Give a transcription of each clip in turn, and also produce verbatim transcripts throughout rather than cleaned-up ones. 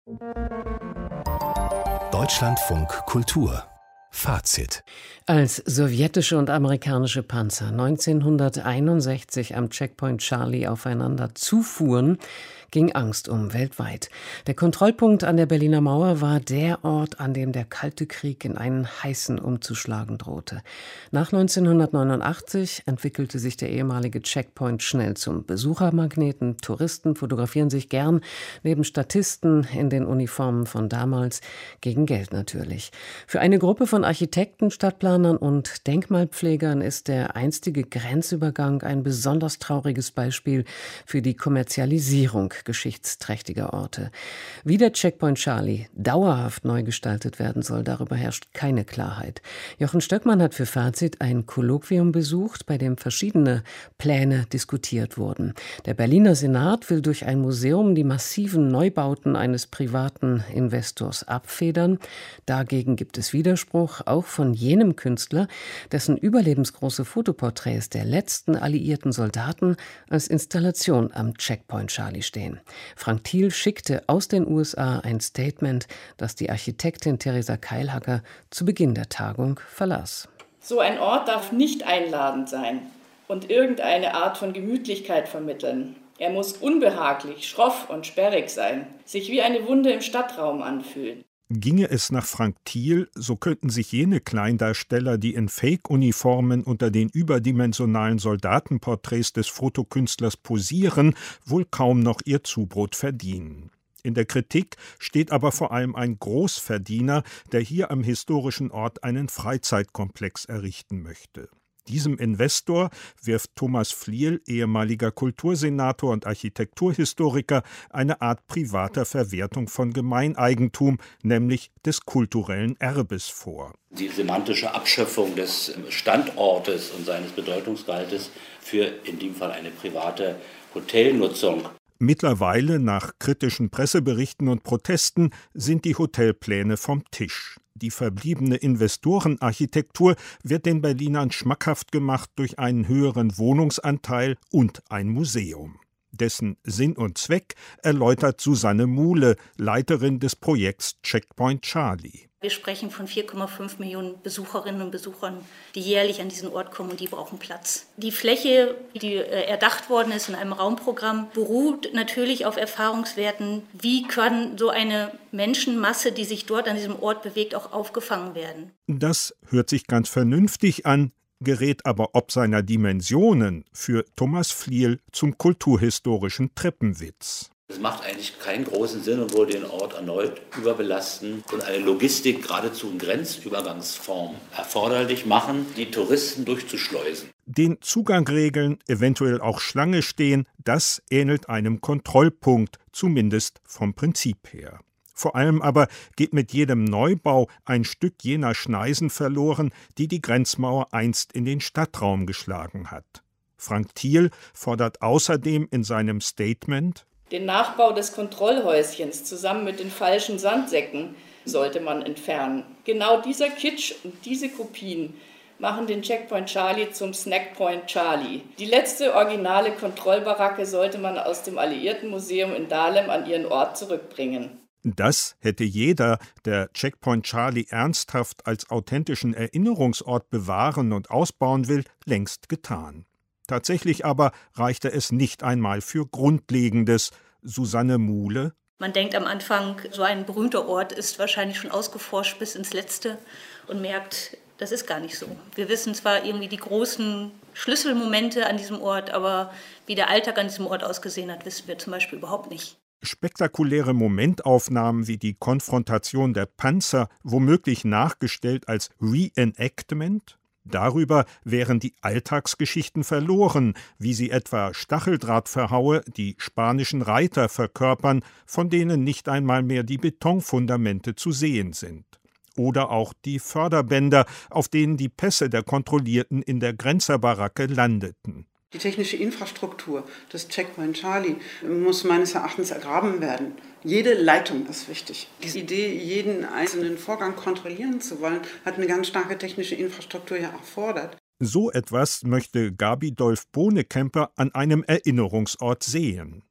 Deutschlandfunk Kultur Fazit. Als sowjetische und amerikanische Panzer neunzehnhunderteinundsechzig am Checkpoint Charlie aufeinander zufuhren, ging Angst um weltweit. Der Kontrollpunkt an der Berliner Mauer war der Ort, an dem der Kalte Krieg in einen heißen umzuschlagen drohte. Nach neunzehnhundertneunundachtzig entwickelte sich der ehemalige Checkpoint schnell zum Besuchermagneten. Touristen fotografieren sich gern neben Statisten in den Uniformen von damals, gegen Geld natürlich. Für eine Gruppe von Architekten, Stadtplanern und Denkmalpflegern ist der einstige Grenzübergang ein besonders trauriges Beispiel für die Kommerzialisierung geschichtsträchtiger Orte. Wie der Checkpoint Charlie dauerhaft neu gestaltet werden soll, darüber herrscht keine Klarheit. Jochen Stöckmann hat für Fazit ein Kolloquium besucht, bei dem verschiedene Pläne diskutiert wurden. Der Berliner Senat will durch ein Museum die massiven Neubauten eines privaten Investors abfedern. Dagegen gibt es Widerspruch, auch von jenem Künstler, dessen überlebensgroße Fotoporträts der letzten alliierten Soldaten als Installation am Checkpoint Charlie stehen. Frank Thiel schickte aus den U S A ein Statement, das die Architektin Theresa Keilhacker zu Beginn der Tagung verlas. So ein Ort darf nicht einladend sein und irgendeine Art von Gemütlichkeit vermitteln. Er muss unbehaglich, schroff und sperrig sein, sich wie eine Wunde im Stadtraum anfühlen. Ginge es nach Frank Thiel, so könnten sich jene Kleindarsteller, die in Fake-Uniformen unter den überdimensionalen Soldatenporträts des Fotokünstlers posieren, wohl kaum noch ihr Zubrot verdienen. In der Kritik steht aber vor allem ein Großverdiener, der hier am historischen Ort einen Freizeitkomplex errichten möchte. Diesem Investor wirft Thomas Flierl, ehemaliger Kultursenator und Architekturhistoriker, eine Art privater Verwertung von Gemeineigentum, nämlich des kulturellen Erbes vor. Die semantische Abschöpfung des Standortes und seines Bedeutungsgehaltes für in dem Fall eine private Hotelnutzung. Mittlerweile, nach kritischen Presseberichten und Protesten, sind die Hotelpläne vom Tisch. Die verbliebene Investorenarchitektur wird den Berlinern schmackhaft gemacht durch einen höheren Wohnungsanteil und ein Museum. Dessen Sinn und Zweck erläutert Susanne Muhle, Leiterin des Projekts Checkpoint Charlie. Wir sprechen von vier Komma fünf Millionen Besucherinnen und Besuchern, die jährlich an diesen Ort kommen, und die brauchen Platz. Die Fläche, die erdacht worden ist in einem Raumprogramm, beruht natürlich auf Erfahrungswerten. Wie kann so eine Menschenmasse, die sich dort an diesem Ort bewegt, auch aufgefangen werden? Das hört sich ganz vernünftig an, gerät aber ob seiner Dimensionen für Thomas Flierl zum kulturhistorischen Treppenwitz. Es macht eigentlich keinen großen Sinn und würde den Ort erneut überbelasten und eine Logistik geradezu in Grenzübergangsform erforderlich machen, die Touristen durchzuschleusen. Den Zugang regeln, eventuell auch Schlange stehen, das ähnelt einem Kontrollpunkt, zumindest vom Prinzip her. Vor allem aber geht mit jedem Neubau ein Stück jener Schneisen verloren, die die Grenzmauer einst in den Stadtraum geschlagen hat. Frank Thiel fordert außerdem in seinem Statement: Den Nachbau des Kontrollhäuschens zusammen mit den falschen Sandsäcken sollte man entfernen. Genau dieser Kitsch und diese Kopien machen den Checkpoint Charlie zum Snackpoint Charlie. Die letzte originale Kontrollbaracke sollte man aus dem Alliiertenmuseum in Dahlem an ihren Ort zurückbringen. Das hätte jeder, der Checkpoint Charlie ernsthaft als authentischen Erinnerungsort bewahren und ausbauen will, längst getan. Tatsächlich aber reichte es nicht einmal für Grundlegendes. Susanne Muhle: Man denkt am Anfang, so ein berühmter Ort ist wahrscheinlich schon ausgeforscht bis ins Letzte und merkt, das ist gar nicht so. Wir wissen zwar irgendwie die großen Schlüsselmomente an diesem Ort, aber wie der Alltag an diesem Ort ausgesehen hat, wissen wir zum Beispiel überhaupt nicht. Spektakuläre Momentaufnahmen wie die Konfrontation der Panzer, womöglich nachgestellt als Reenactment? Darüber wären die Alltagsgeschichten verloren, wie sie etwa Stacheldrahtverhaue, die spanischen Reiter verkörpern, von denen nicht einmal mehr die Betonfundamente zu sehen sind. Oder auch die Förderbänder, auf denen die Pässe der Kontrollierten in der Grenzerbaracke landeten. Die technische Infrastruktur des Checkpoint Charlie muss meines Erachtens ergraben werden. Jede Leitung ist wichtig. Die Idee, jeden einzelnen Vorgang kontrollieren zu wollen, hat eine ganz starke technische Infrastruktur ja erfordert. So etwas möchte Gabi Dolf Bohnekemper an einem Erinnerungsort sehen.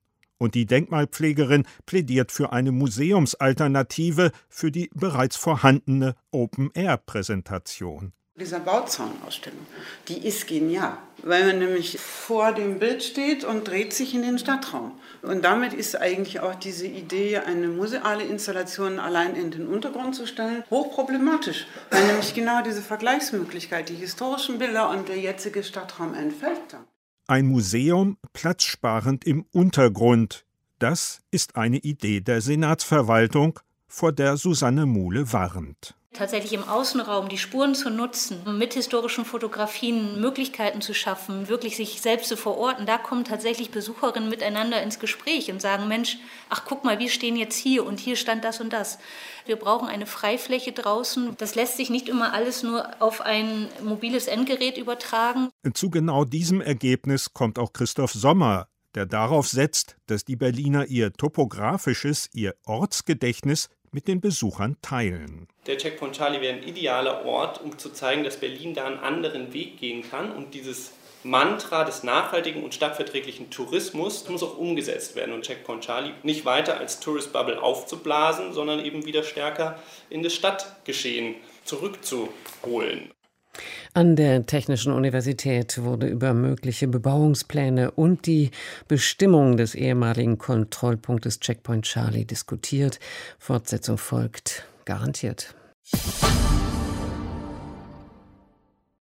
Und die Denkmalpflegerin plädiert für eine Museumsalternative für die bereits vorhandene Open-Air-Präsentation. Diese Bauzaunausstellung, die ist genial, weil man nämlich vor dem Bild steht und dreht sich in den Stadtraum. Und damit ist eigentlich auch diese Idee, eine museale Installation allein in den Untergrund zu stellen, hochproblematisch. Weil nämlich genau diese Vergleichsmöglichkeit, die historischen Bilder und der jetzige Stadtraum entfällt dann. Ein Museum platzsparend im Untergrund, das ist eine Idee der Senatsverwaltung, vor der Susanne Muhle warnt. Tatsächlich im Außenraum die Spuren zu nutzen, mit historischen Fotografien Möglichkeiten zu schaffen, wirklich sich selbst zu verorten. Da kommen tatsächlich Besucherinnen miteinander ins Gespräch und sagen, Mensch, ach guck mal, wir stehen jetzt hier und hier stand das und das. Wir brauchen eine Freifläche draußen. Das lässt sich nicht immer alles nur auf ein mobiles Endgerät übertragen. Zu genau diesem Ergebnis kommt auch Christoph Sommer, der darauf setzt, dass die Berliner ihr topografisches, ihr Ortsgedächtnis mit den Besuchern teilen. Der Checkpoint Charlie wäre ein idealer Ort, um zu zeigen, dass Berlin da einen anderen Weg gehen kann. Und dieses Mantra des nachhaltigen und stadtverträglichen Tourismus muss auch umgesetzt werden. Und Checkpoint Charlie nicht weiter als Tourist Bubble aufzublasen, sondern eben wieder stärker in das Stadtgeschehen zurückzuholen. An der Technischen Universität wurde über mögliche Bebauungspläne und die Bestimmung des ehemaligen Kontrollpunktes Checkpoint Charlie diskutiert. Fortsetzung folgt, garantiert.